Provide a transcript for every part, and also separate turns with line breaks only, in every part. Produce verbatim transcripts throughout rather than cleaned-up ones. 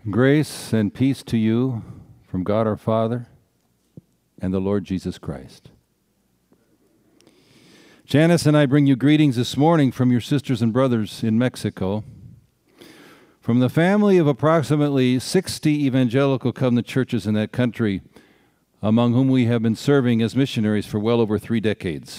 Grace and peace to you from God our Father and the Lord Jesus Christ. Janice and I bring you greetings this morning from your sisters and brothers in Mexico, from the family of approximately sixty evangelical covenant churches in that country, among whom we have been serving as missionaries for well over three decades.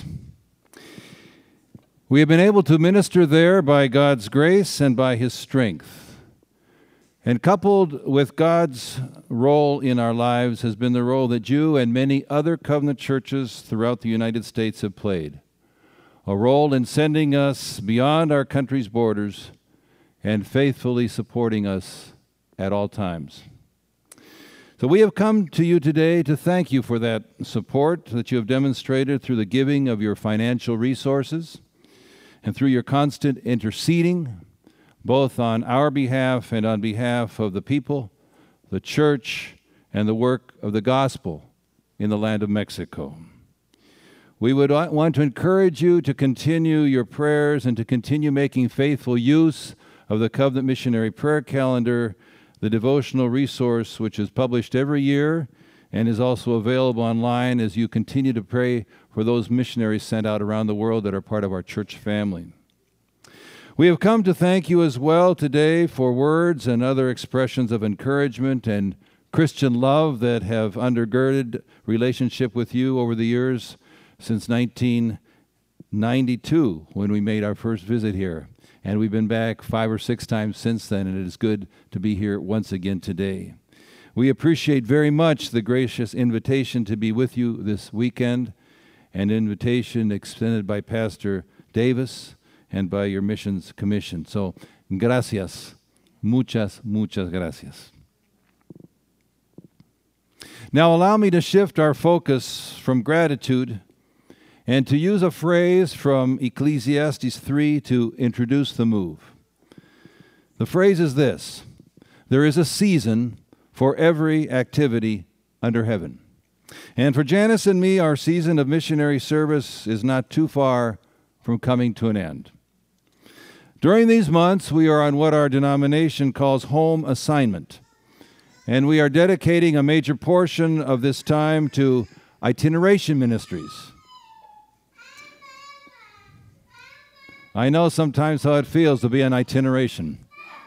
We have been able to minister there by God's grace and by His strength. And coupled with God's role in our lives has been the role that you and many other covenant churches throughout the United States have played, a role in sending us beyond our country's borders and faithfully supporting us at all times. So we have come to you today to thank you for that support that you have demonstrated through the giving of your financial resources and through your constant interceding, both on our behalf and on behalf of the people, the church, and the work of the gospel in the land of Mexico. We would want to encourage you to continue your prayers and to continue making faithful use of the Covenant Missionary Prayer Calendar, the devotional resource which is published every year and is also available online as you continue to pray for those missionaries sent out around the world that are part of our church family. We have come to thank you as well today for words and other expressions of encouragement and Christian love that have undergirded relationship with you over the years since nineteen ninety-two, when we made our first visit here. And we've been back five or six times since then, and it is good to be here once again today. We appreciate very much the gracious invitation to be with you this weekend, an invitation extended by Pastor Davis and by your missions commission. So, gracias. Muchas, muchas gracias. Now allow me to shift our focus from gratitude and to use a phrase from Ecclesiastes three to introduce the move. The phrase is this: there is a season for every activity under heaven. And for Janice and me, our season of missionary service is not too far from coming to an end. During these months, we are on what our denomination calls home assignment, and we are dedicating a major portion of this time to itineration ministries. I know sometimes how it feels to be on itineration.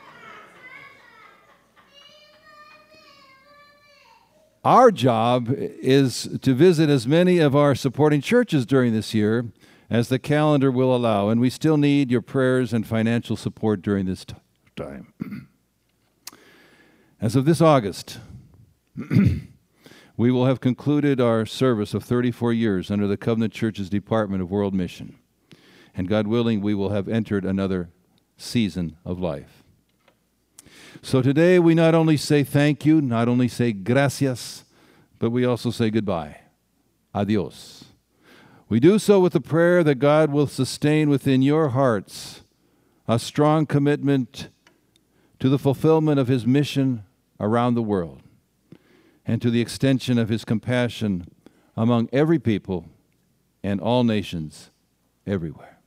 Our job is to visit as many of our supporting churches during this year as the calendar will allow, and we still need your prayers and financial support during this t- time. As of this August, we will have concluded our service of thirty-four years under the Covenant Church's Department of World Mission. And God willing, we will have entered another season of life. So today we not only say thank you, not only say gracias, but we also say goodbye. Adios. We do so with the prayer that God will sustain within your hearts a strong commitment to the fulfillment of His mission around the world and to the extension of His compassion among every people and all nations everywhere.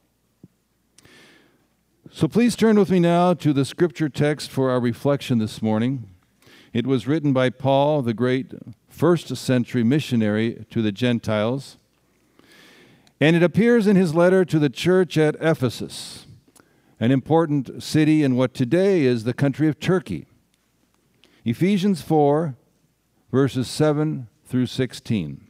So please turn with me now to the scripture text for our reflection this morning. It was written by Paul, the great first century missionary to the Gentiles, and it appears in his letter to the church at Ephesus, an important city in what today is the country of Turkey. Ephesians four, verses seven through sixteen.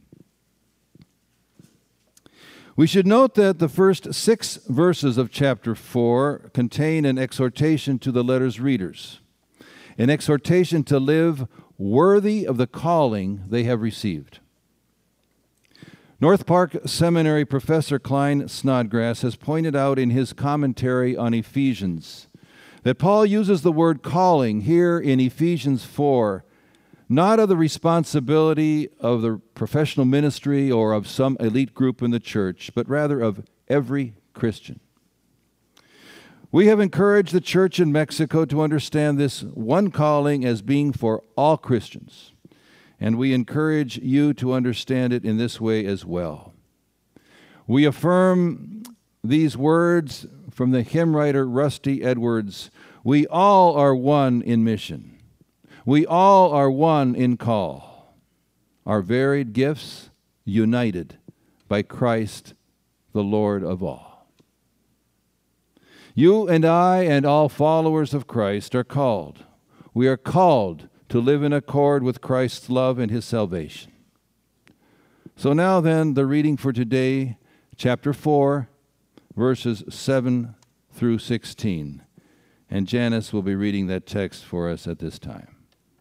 We should note that the first six verses of chapter four contain an exhortation to the letter's readers, an exhortation to live worthy of the calling they have received. North Park Seminary professor Klein Snodgrass has pointed out in his commentary on Ephesians that Paul uses the word calling here in Ephesians four, not of the responsibility of the professional ministry or of some elite group in the church, but rather of every Christian. We have encouraged the church in Mexico to understand this one calling as being for all Christians, and we encourage you to understand it in this way as well. We affirm these words from the hymn writer Rusty Edwards: we all are one in mission. We all are one in call, our varied gifts united by Christ, the Lord of all. You and I and all followers of Christ are called. We are called to live in accord with Christ's love and his salvation. So now then, the reading for today, chapter four, verses seven through sixteen. And Janice will be reading that text for us at this time.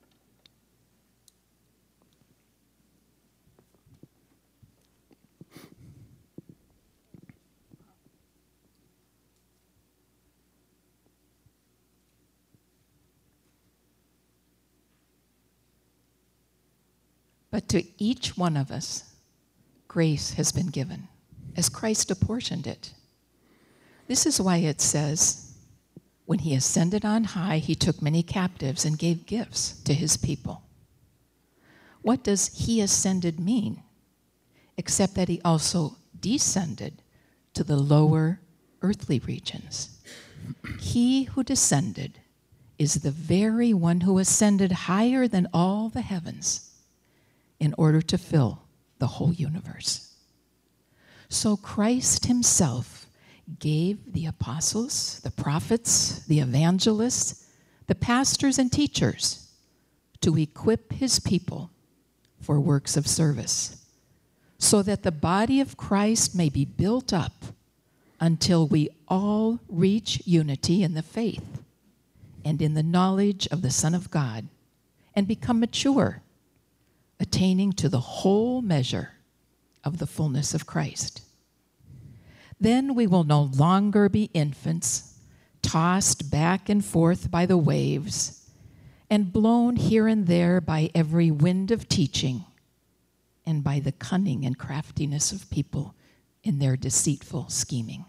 But to each one of us, grace has been given, as Christ apportioned it. This is why it says, when he ascended on high, he took many captives and gave gifts to his people. What does he ascended mean? Except that he also descended to the lower earthly regions. He who descended is the very one who ascended higher than all the heavens, in order to fill the whole universe. So Christ himself gave the apostles, the prophets, the evangelists, the pastors and teachers to equip his people for works of service, so that the body of Christ may be built up until we all reach unity in the faith and in the knowledge of the Son of God and become mature, attaining to the whole measure of the fullness of Christ. Then we will no longer be infants, tossed back and forth by the waves, and blown here and there by every wind of teaching, and by the cunning and craftiness of people in their deceitful scheming.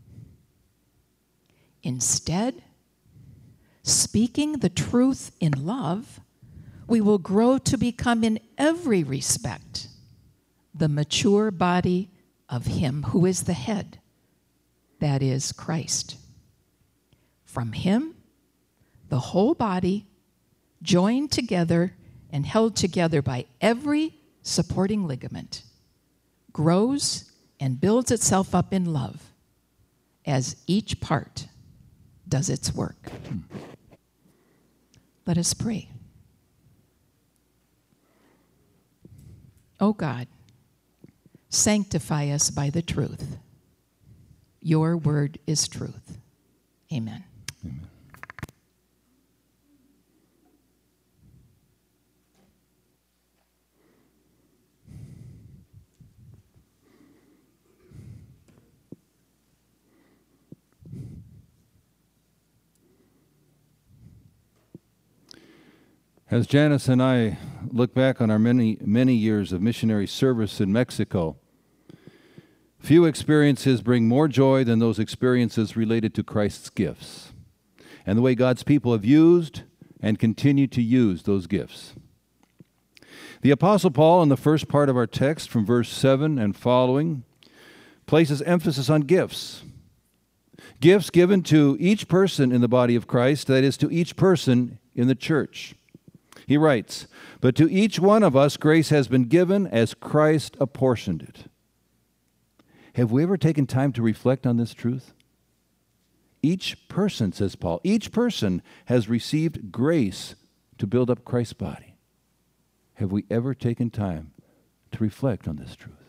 Instead, speaking the truth in love, we will grow to become in every respect the mature body of him who is the head, that is Christ. From him, the whole body, joined together and held together by every supporting ligament, grows and builds itself up in love as each part does its work. Let us pray. O God, sanctify us by the truth. Your word is truth. Amen.
Amen. As Janice and I look back on our many, many years of missionary service in Mexico, few experiences bring more joy than those experiences related to Christ's gifts and the way God's people have used and continue to use those gifts. The Apostle Paul, in the first part of our text from verse seven and following, places emphasis on gifts. Gifts given to each person in the body of Christ, that is, to each person in the church. He writes, "But to each one of us grace has been given as Christ apportioned it." Have we ever taken time to reflect on this truth? Each person, says Paul, each person has received grace to build up Christ's body. Have we ever taken time to reflect on this truth?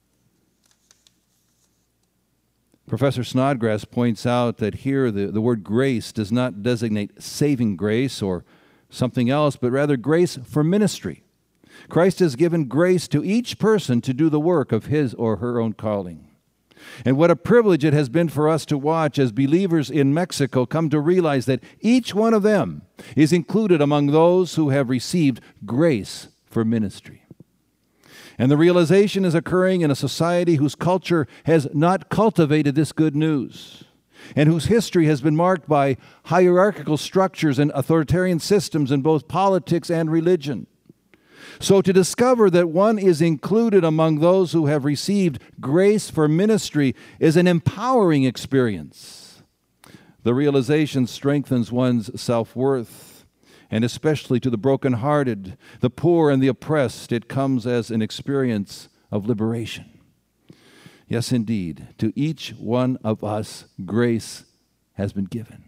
Professor Snodgrass points out that here the, the word grace does not designate saving grace or something else, but rather grace for ministry. Christ has given grace to each person to do the work of his or her own calling. And what a privilege it has been for us to watch as believers in Mexico come to realize that each one of them is included among those who have received grace for ministry. And the realization is occurring in a society whose culture has not cultivated this good news, and whose history has been marked by hierarchical structures and authoritarian systems in both politics and religion. So to discover that one is included among those who have received grace for ministry is an empowering experience. The realization strengthens one's self-worth and especially to the brokenhearted, the poor, and the oppressed, it comes as an experience of liberation. Yes, indeed, to each one of us, grace has been given.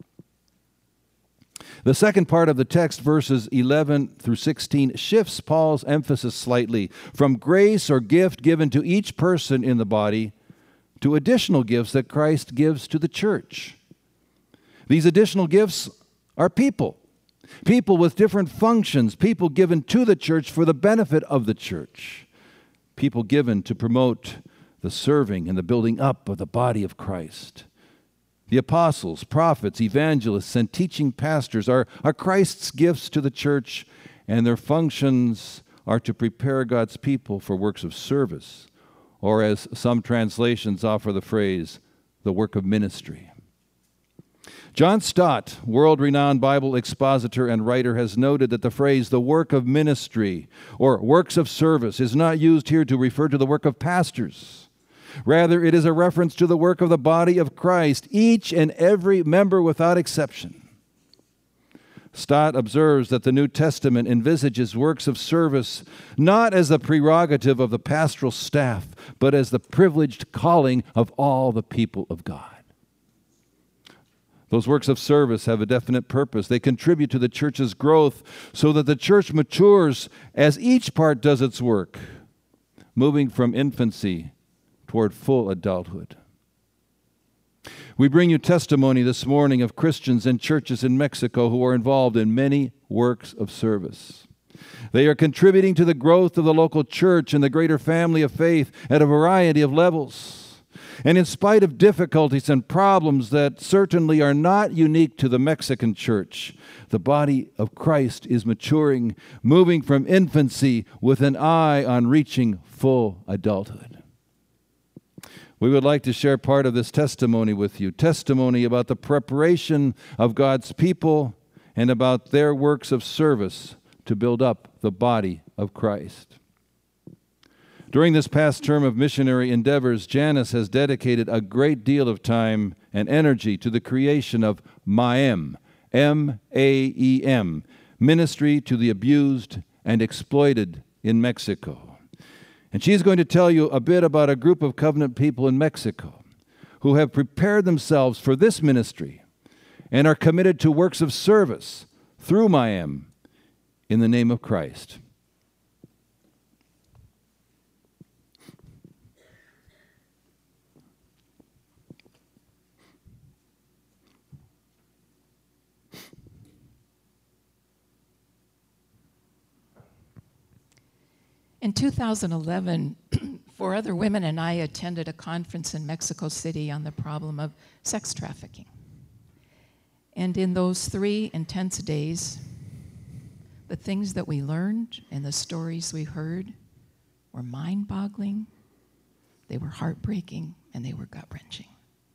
The second part of the text, verses eleven through sixteen, shifts Paul's emphasis slightly from grace or gift given to each person in the body to additional gifts that Christ gives to the church. These additional gifts are people, people with different functions, people given to the church for the benefit of the church, people given to promote the serving and the building up of the body of Christ. The apostles, prophets, evangelists, and teaching pastors are, are Christ's gifts to the church, and their functions are to prepare God's people for works of service, or as some translations offer the phrase, the work of ministry. John Stott, world-renowned Bible expositor and writer, has noted that the phrase, the work of ministry, or works of service, is not used here to refer to the work of pastors. Rather, it is a reference to the work of the body of Christ, each and every member without exception. Stott observes that the New Testament envisages works of service not as the prerogative of the pastoral staff, but as the privileged calling of all the people of God. Those works of service have a definite purpose. They contribute to the church's growth so that the church matures as each part does its work, moving from infancy toward full adulthood. We bring you testimony this morning of Christians and churches in Mexico who are involved in many works of service. They are contributing to the growth of the local church and the greater family of faith at a variety of levels. And in spite of difficulties and problems that certainly are not unique to the Mexican church, the body of Christ is maturing, moving from infancy with an eye on reaching full adulthood. We would like to share part of this testimony with you, testimony about the preparation of God's people and about their works of service to build up the body of Christ. During this past term of missionary endeavors, Janice has dedicated a great deal of time and energy to the creation of MAEM, M A E M, Ministry to the Abused and Exploited in Mexico. And she's going to tell you a bit about a group of covenant people in Mexico who have prepared themselves for this ministry and are committed to works of service through MAEM in the name of Christ.
In two thousand eleven, four other women and I attended a conference in Mexico City on the problem of sex trafficking. And in those three intense days, the things that we learned and the stories we heard were mind-boggling, they were heartbreaking, and they were gut-wrenching.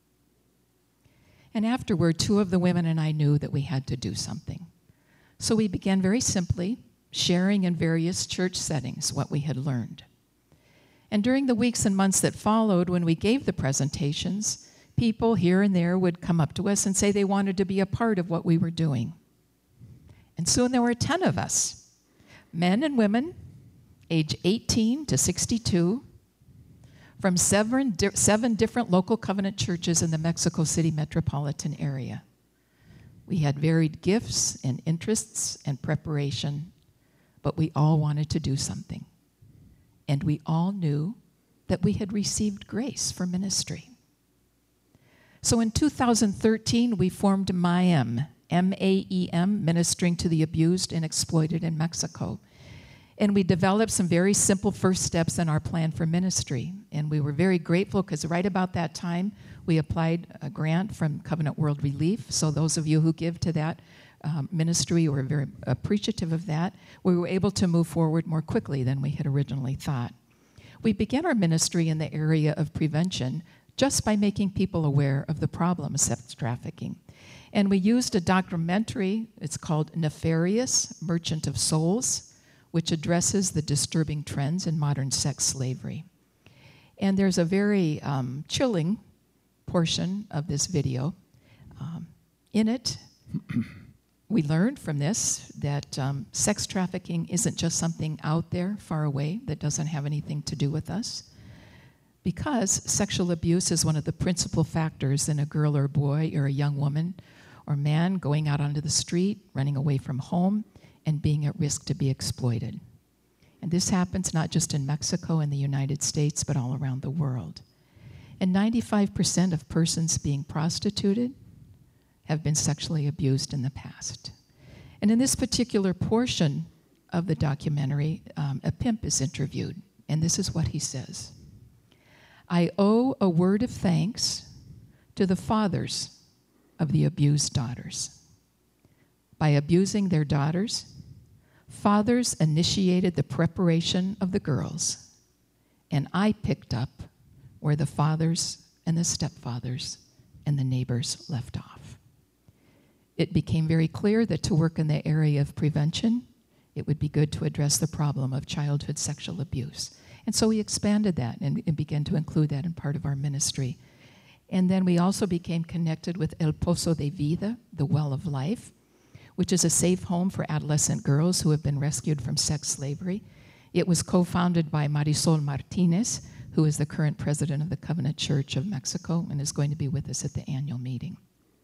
And afterward, two of the women and I knew that we had to do something. So we began very simply sharing in various church settings what we had learned. And during the weeks and months that followed, when we gave the presentations, people here and there would come up to us and say they wanted to be a part of what we were doing. And soon there were ten of us, men and women, age eighteen to sixty-two, from seven, di- seven different local covenant churches in the Mexico City metropolitan area. We had varied gifts and interests and preparation, but we all wanted to do something. And we all knew that we had received grace for ministry. So in two thousand thirteen, we formed MAEM, M A E M, Ministering to the Abused and Exploited in Mexico. And we developed some very simple first steps in our plan for ministry. And we were very grateful because right about that time, we applied a grant from Covenant World Relief. So those of you who give to that um, ministry were very appreciative of that. We were able to move forward more quickly than we had originally thought. We began our ministry in the area of prevention just by making people aware of the problem of sex trafficking. And we used a documentary, it's called Nefarious, Merchant of Souls, which addresses the disturbing trends in modern sex slavery. And there's a very um, chilling portion of this video. Um, in it, we learned from this that um, sex trafficking isn't just something out there, far away, that doesn't have anything to do with us. Because sexual abuse is one of the principal factors in a girl or boy or a young woman or man going out onto the street, running away from home, and being at risk to be exploited. And this happens not just in Mexico and the United States, but all around the world. And ninety-five percent of persons being prostituted have been sexually abused in the past. And in this particular portion of the documentary, um, a pimp is interviewed, and this is what he says. I owe a word of thanks to the fathers of the abused daughters. By abusing their daughters, fathers initiated the preparation of the girls, and I picked up where the fathers and the stepfathers and the neighbors left off. It became very clear that to work in the area of prevention, it would be good to address the problem of childhood sexual abuse. And so we expanded that and, and began to include that in part of our ministry. And then we also became connected with El Pozo de Vida, the Well of Life, which is a safe home for adolescent girls who have been rescued from sex slavery. It was co-founded by Marisol Martinez, who is the current president of the Covenant Church of Mexico and is going to be with us at the annual meeting.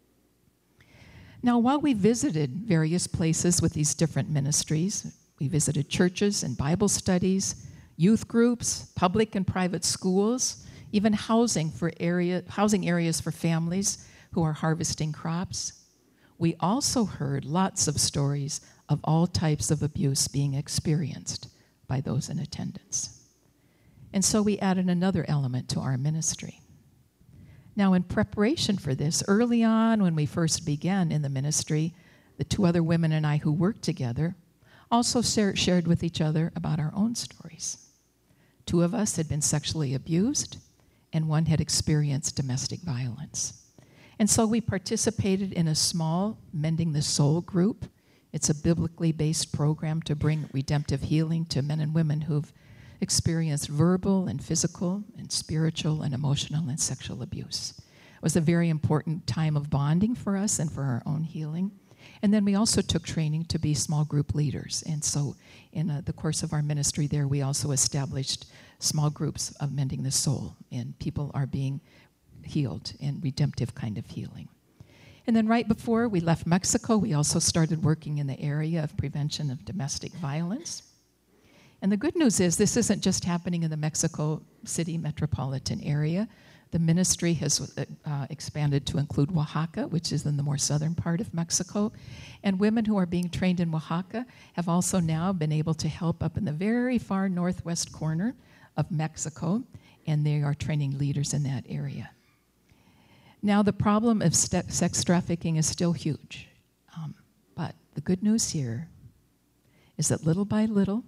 Now, while we visited various places with these different ministries, we visited churches and Bible studies, youth groups, public and private schools, even housing for area, housing areas for families who are harvesting crops. We also heard lots of stories of all types of abuse being experienced by those in attendance. And so we added another element to our ministry. Now, in preparation for this, early on when we first began in the ministry, the two other women and I who worked together also share, shared with each other about our own stories. Two of us had been sexually abused, and one had experienced domestic violence. And so we participated in a small Mending the Soul group. It's a biblically based program to bring redemptive healing to men and women who've experienced verbal and physical and spiritual and emotional and sexual abuse. It was a very important time of bonding for us and for our own healing. And then we also took training to be small group leaders. And so in uh, the course of our ministry there, we also established small groups of Mending the Soul, and people are being healed in redemptive kind of healing. And then right before we left Mexico, we also started working in the area of prevention of domestic violence. And the good news is this isn't just happening in the Mexico City metropolitan area. The ministry has uh, expanded to include Oaxaca, which is in the more southern part of Mexico. And women who are being trained in Oaxaca have also now been able to help up in the very far northwest corner of Mexico, and they are training leaders in that area. Now, the problem of st- sex trafficking is still huge. Um, but the good news here is that little by little,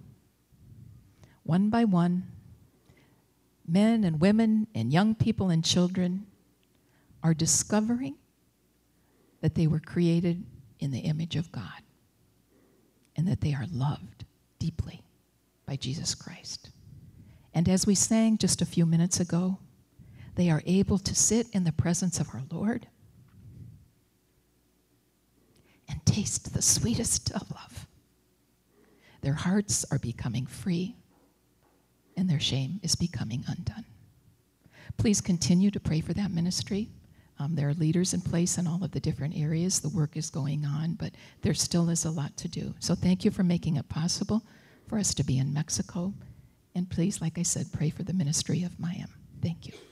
one by one, men and women and young people and children are discovering that they were created in the image of God and that they are loved deeply by Jesus Christ. And as we sang just a few minutes ago, they are able to sit in the presence of our Lord and taste the sweetest of love. Their hearts are becoming free, and their shame is becoming undone. Please continue to pray for that ministry. Um, there are leaders in place in all of the different areas. The work is going on, but there still is a lot to do. So thank you for making it possible for us to be in Mexico. And please, like I said, pray for the ministry of Mayim. Thank you.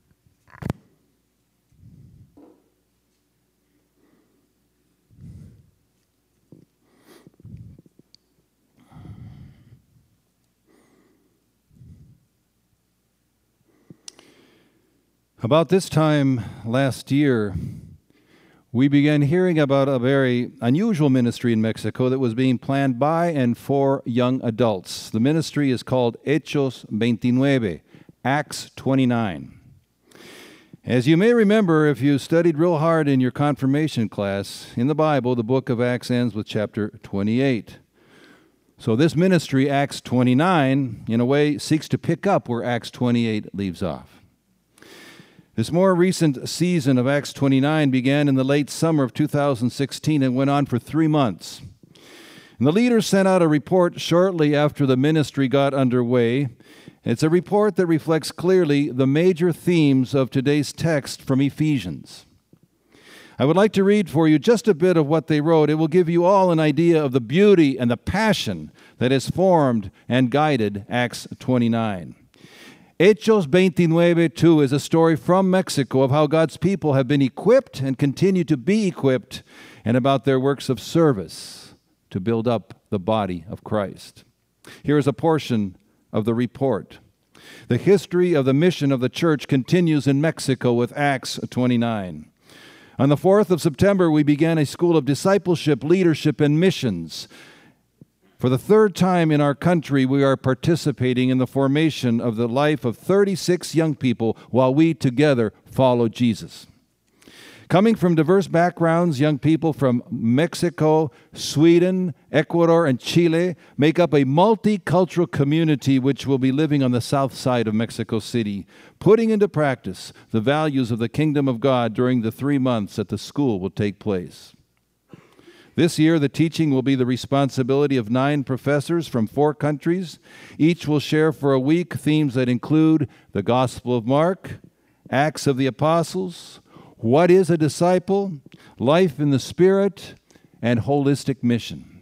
About this time last year, we began hearing about a very unusual ministry in Mexico that was being planned by and for young adults. The ministry is called Hechos twenty-nine, Acts twenty-nine. As you may remember, if you studied real hard in your confirmation class, in the Bible, the book of Acts ends with chapter twenty-eight. So this ministry, Acts twenty-nine, in a way, seeks to pick up where Acts twenty-eight leaves off. This more recent season of Acts twenty-nine began in the late summer of two thousand sixteen and went on for three months. And the leaders sent out a report shortly after the ministry got underway. It's a report that reflects clearly the major themes of today's text from Ephesians. I would like to read for you just a bit of what they wrote. It will give you all an idea of the beauty and the passion that has formed and guided Acts twenty-nine. Hechos twenty-nine two is a story from Mexico of how God's people have been equipped and continue to be equipped, and about their works of service to build up the body of Christ. Here is a portion of the report. The history of the mission of the church continues in Mexico with Acts twenty-nine. On the fourth of September, we began a school of discipleship, leadership, and missions. For the third time in our country, we are participating in the formation of the life of thirty-six young people while we together follow Jesus. Coming from diverse backgrounds, young people from Mexico, Sweden, Ecuador, and Chile make up a multicultural community which will be living on the south side of Mexico City, putting into practice the values of the kingdom of God during the three months that the school will take place. This year, the teaching will be the responsibility of nine professors from four countries. Each will share for a week themes that include the Gospel of Mark, Acts of the Apostles, what is a disciple, life in the Spirit, and holistic mission.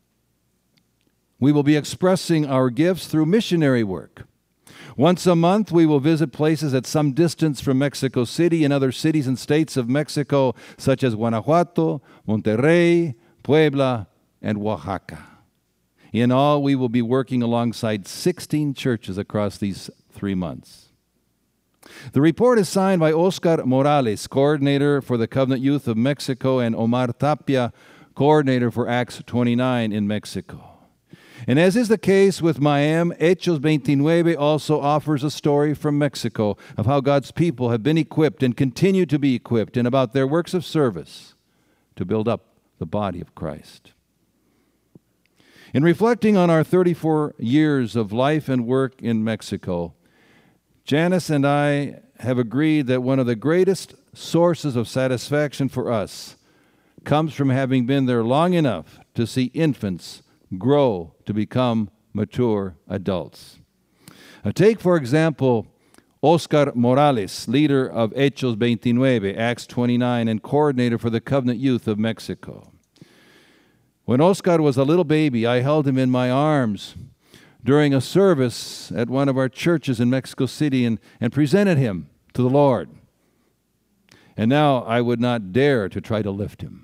We will be expressing our gifts through missionary work. Once a month, we will visit places at some distance from Mexico City and other cities and states of Mexico, such as Guanajuato, Monterrey, Puebla, and Oaxaca. In all, we will be working alongside sixteen churches across these three months. The report is signed by Oscar Morales, coordinator for the Covenant Youth of Mexico, and Omar Tapia, coordinator for Acts twenty-nine in Mexico. And as is the case with Mayem, Hechos twenty-nine also offers a story from Mexico of how God's people have been equipped and continue to be equipped, and about their works of service to build up the body of Christ. In reflecting on our thirty-four years of life and work in Mexico, Janice and I have agreed that one of the greatest sources of satisfaction for us comes from having been there long enough to see infants grow to become mature adults. Uh, take, for example, Oscar Morales, leader of Hechos twenty-nine, Acts twenty-nine, and coordinator for the Covenant Youth of Mexico. When Oscar was a little baby, I held him in my arms during a service at one of our churches in Mexico City and, and presented him to the Lord. And now I would not dare to try to lift him.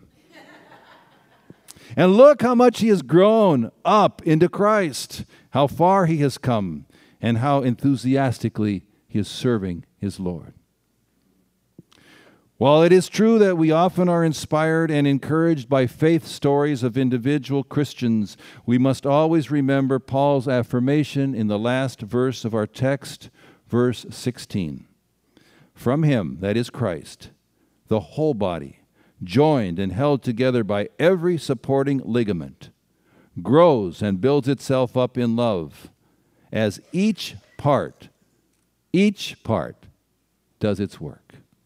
And look how much he has grown up into Christ, how far he has come, and how enthusiastically he is serving his Lord. While it is true that we often are inspired and encouraged by faith stories of individual Christians, we must always remember Paul's affirmation in the last verse of our text, verse sixteen. From him, that is Christ, the whole body, joined and held together by every supporting ligament, grows and builds itself up in love, as each part, each part does its work.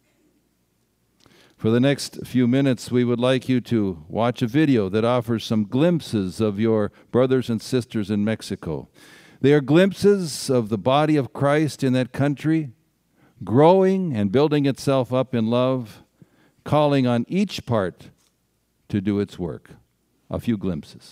For the next few minutes, we would like you to watch a video that offers some glimpses of your brothers and sisters in Mexico. They are glimpses of the body of Christ in that country, growing and building itself up in love, calling on each part to do its work. A few glimpses.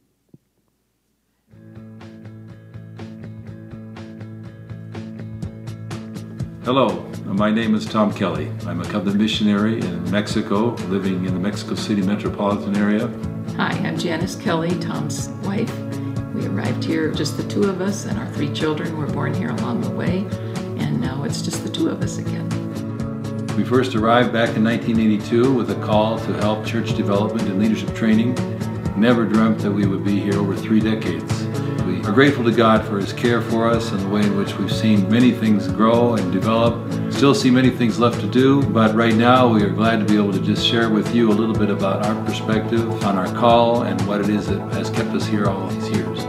Hello, my name is Tom Kelly. I'm a Covenant missionary in Mexico, living in the Mexico City metropolitan area.
Hi, I'm Janice Kelly, Tom's wife. We arrived here, just the two of us, and our three children were born here along the way, and now it's just the two of us again.
We first arrived back in nineteen eighty-two with a call to help church development and leadership training. Never dreamt that we would be here over three decades. We are grateful to God for His care for us and the way in which we've seen many things grow and develop. Still see many things left to do, but right now we are glad to be able to just share with you a little bit about our perspective on our call and what it is that has kept us here all these years.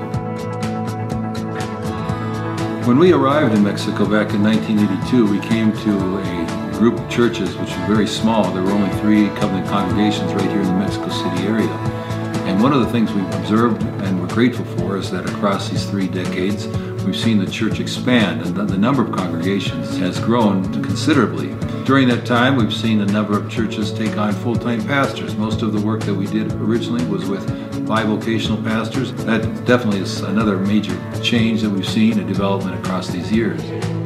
When we arrived in Mexico back in nineteen eighty-two, we came to a group of churches, which was very small. There were only three covenant congregations right here in the Mexico City area. And one of the things we've observed and we're grateful for is that across these three decades, we've seen the church expand, and the number of congregations has grown considerably. During that time, we've seen a number of churches take on full-time pastors. Most of the work that we did originally was with bivocational pastors. That definitely is another major change that we've seen, a development across these years.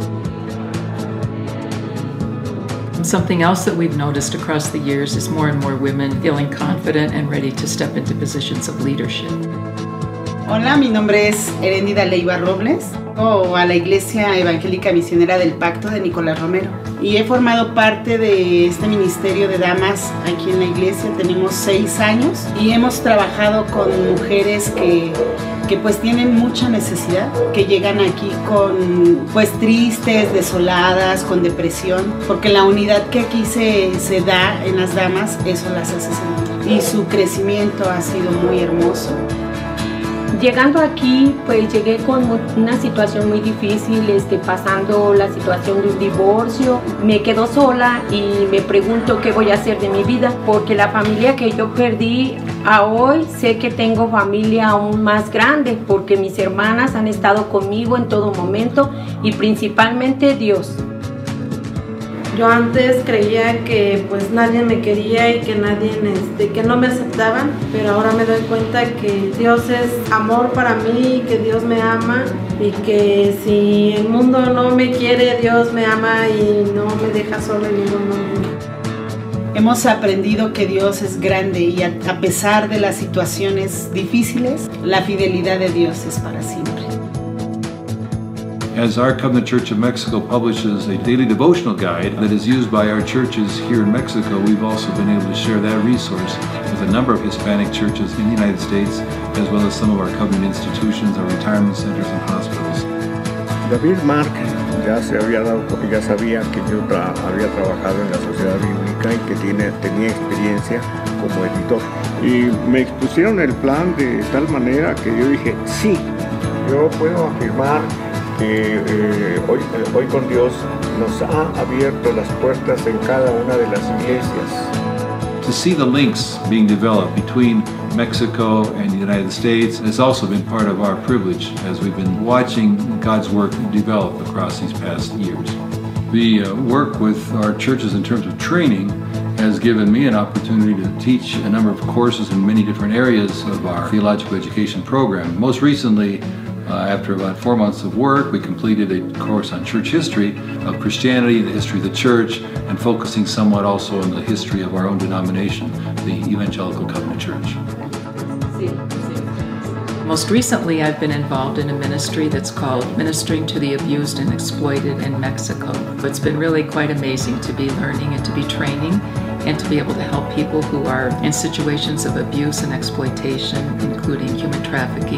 Something else that we've noticed across the years is more and more women feeling confident and ready to step into positions of leadership.
Hola, mi nombre es Heréndida Leiva Robles, o a la Iglesia Evangélica Misionera del Pacto de Nicolás Romero. Y he formado parte de este ministerio de damas aquí en la iglesia. Tenemos seis años y hemos trabajado con mujeres que, que pues tienen mucha necesidad, que llegan aquí con pues tristes, desoladas, con depresión, porque la unidad que aquí se, se da en las damas, eso las hace sentir. Y su crecimiento ha sido muy hermoso.
Llegando aquí, pues llegué con una situación muy difícil, este, pasando la situación de un divorcio. Me quedo sola y me pregunto qué voy a hacer de mi vida, porque la familia que yo perdí, a hoy sé que tengo familia aún más grande, porque mis hermanas han estado conmigo en todo momento y principalmente Dios.
Yo antes creía que pues nadie me quería y que nadie, este, que no me aceptaban, pero ahora me doy cuenta que Dios es amor para mí, que Dios me ama y que si el mundo no me quiere, Dios me ama y no me deja sola en ningún momento.
Hemos aprendido que Dios es grande y a, a pesar de las situaciones difíciles, la fidelidad de Dios es para siempre.
As our Covenant Church of Mexico publishes a daily devotional guide that is used by our churches here in Mexico, we've also been able to share that resource with a number of Hispanic churches in the United States, as well as some of our covenant institutions, our retirement centers and hospitals.
David Mark ya se había dado, ya sabía que yo tra había trabajado en la Sociedad Bíblica y que tiene, tenía experiencia como editor. Y me expusieron el plan de tal manera que yo dije, sí, yo puedo afirmar que eh, hoy, eh, hoy con Dios nos ha abierto las puertas en cada una de las iglesias.
To see the links being developed between Mexico and the United States has also been part of our privilege as we've been watching God's work develop across these past years. The uh, work with our churches in terms of training has given me an opportunity to teach a number of courses in many different areas of our theological education program. Most recently, Uh, after about four months of work, we completed a course on church history of Christianity, the history of the church, and focusing somewhat also on the history of our own denomination, the Evangelical Covenant Church.
Most recently, I've been involved in a ministry that's called Ministering to the Abused and Exploited in Mexico. It's been really quite amazing to be learning and to be training and to be able to help people who are in situations of abuse and exploitation, including human trafficking.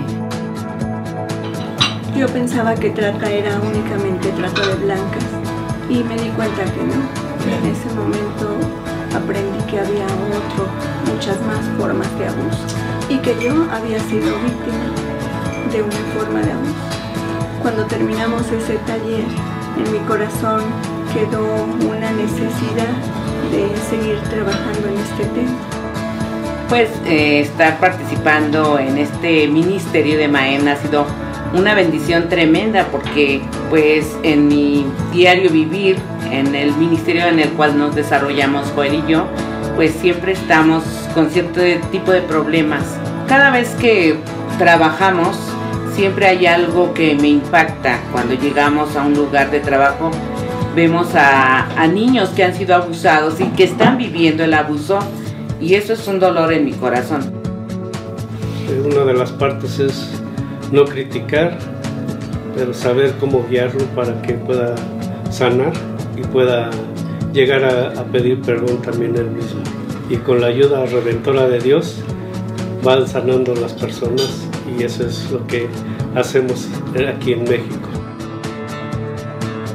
Yo pensaba que trata era únicamente trata de blancas y me di cuenta que no. En ese momento aprendí que había otro, muchas más formas de abuso y que yo había sido víctima de una forma de abuso. Cuando terminamos ese taller, en mi corazón quedó una necesidad de seguir trabajando en este tema.
Pues eh, estar participando en este ministerio de Maen ha sido una bendición tremenda porque pues en mi diario vivir, en el ministerio en el cual nos desarrollamos Joel y yo, pues siempre estamos con cierto tipo de problemas. Cada vez que trabajamos siempre hay algo que me impacta. Cuando llegamos a un lugar de trabajo vemos a, a niños que han sido abusados y que están viviendo el abuso y eso es un dolor en mi corazón.
Una de las partes es no criticar, pero saber cómo guiarlo para que pueda sanar y pueda llegar a, a pedir perdón también él mismo. Y con la ayuda redentora de Dios van sanando las personas y eso es lo que hacemos aquí en México.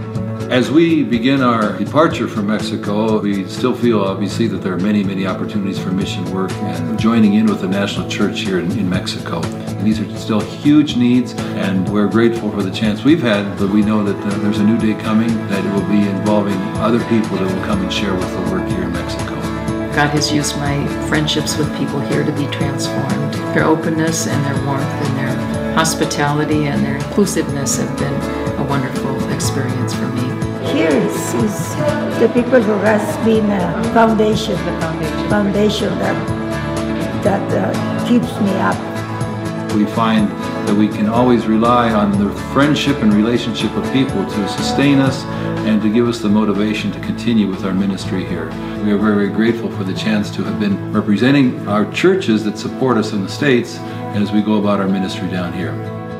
As we begin our departure from Mexico, we still feel obviously that there are many, many opportunities for mission work and joining in with the national church here in, in Mexico. And these are still huge needs, and we're grateful for the chance we've had, but we know that uh, there's a new day coming, that it will be involving other people that will come and share with the work here in Mexico.
God has used my friendships with people here to be transformed. Their openness and their warmth and their hospitality and their inclusiveness have been a wonderful experience for me.
Here is, is the people who has been a foundation, the foundation, foundation that, that uh, keeps me up.
We find that we can always rely on the friendship and relationship of people to sustain us and to give us the motivation to continue with our ministry here. We are very, very grateful for the chance to have been representing our churches that support us in the States as we go about our ministry down here.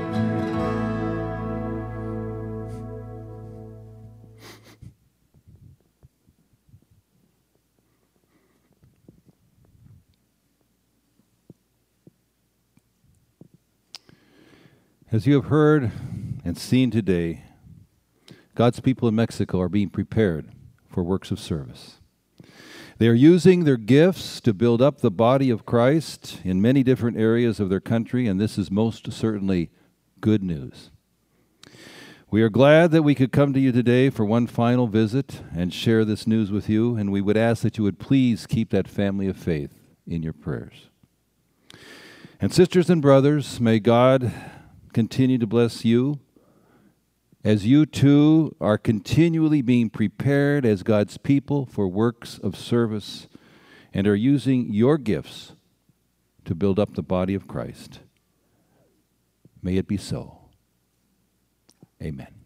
As you have heard and seen today, God's people in Mexico are being prepared for works of service. They are using their gifts to build up the body of Christ in many different areas of their country, and this is most certainly good news. We are glad that we could come to you today for one final visit and share this news with you, and we would ask that you would please keep that family of faith in your prayers. And sisters and brothers, may God continue to bless you as you too are continually being prepared as God's people for works of service and are using your gifts to build up the body of Christ. May it be so. Amen.